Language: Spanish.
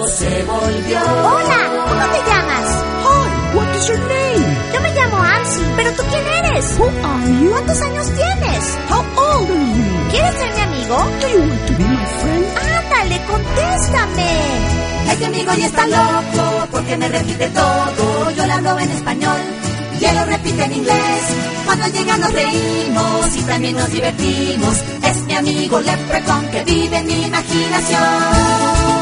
loco se volvió. Hola, ¿cómo te llamas? Hi, what is your name? Yo me llamo Amsi, ¿pero tú quién eres? Who are you? ¿Cuántos años tienes? How old are you? ¿Quieres ser mi amigo? Do you want to be my friend? Ándale, contéstame. Este amigo ya está loco porque me repite todo. Yo le hablo en español y él lo repite en inglés. Cuando llega nos reímos y también nos divertimos. Es mi amigo Leprechaun que vive en mi imaginación.